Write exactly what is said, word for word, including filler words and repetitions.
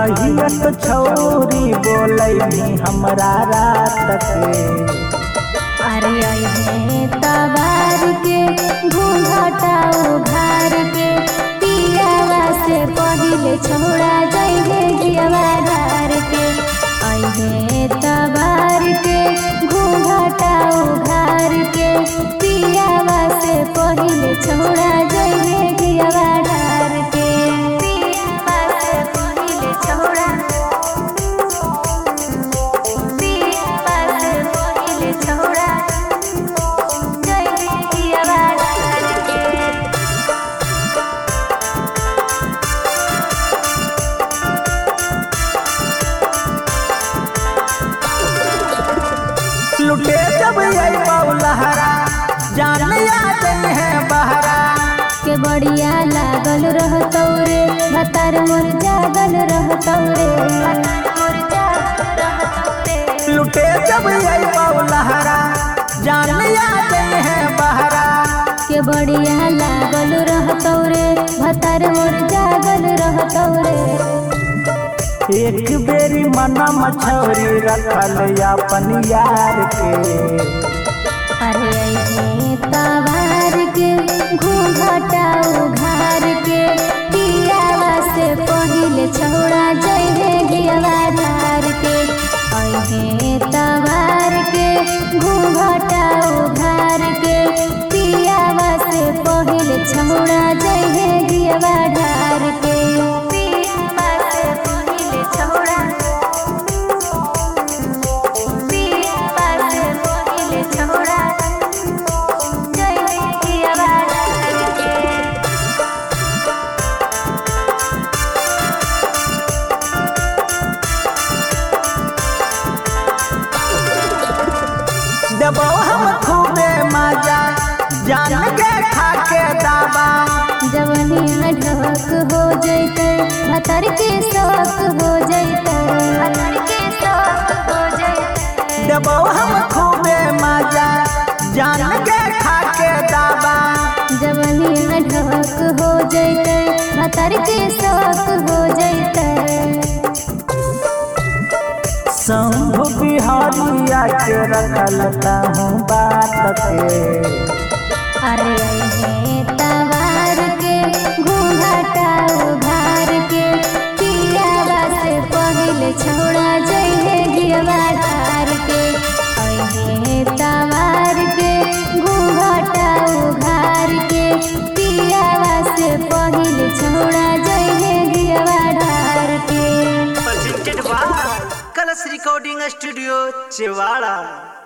कहिया तो छौरी बोलैनी हमरा रात के। अरे अइहे तबार के घूंघटा उघार के पियावा से पहिले छोड़ा जइहे गियवा धार के। अइहे तबार के घूंघटा उघार के पियावा से पहिले छोड़ा जइहे गियवा धार के। पियावा से पहिले छोड़ा पियावा से पहिले छोड़ा जइहे गियवा धार के। लुटे जब यही बौलहरा जान याद है बहरा के बढ़िया लागल रहतौ रे भतार मोर जागल रहतौ रे। लुटे जब यही बौलहरा जान याद है बहरा के बढ़िया लागल रहतौ रे भतार मोर जागल रहतौ रे। एक बेरी मना मछौरी रखल अपन यार के। अरे अइहे तबार के घूंघटा उघार के पियावा से पहिले छोड़ा जइहे गियवा धार के। अइहे तबार के घूंघटा उघार के पियावा से पहिले छोड़ा जइहे गियवा धार के। पियावा से पहिले छोड़ा पियावा से पहिले छोड़ा जइहे गियवा धार के। देबो हम खूबे मजा जान के खा के दावा जवनिया ढक हो जैते भतर के शौक हो जैते भतर के शौक हो जैते। देबो हम खूबे मजा जान के खा के दावा जवनिया ढक हो जैते भतर के शौक हो जैते। शंभु बिहारिया के रखल हूँ बात के। अरे अइहे तबार के घूंघटा उघार के पियावा से पहिले छोड़ा जइहे गियवा धार के। अइहे तबार के घूंघटा उघार के पियावा से पहिले छोड़ा जइहे गियवा धार के। presented by Kalash recording studio Chewara.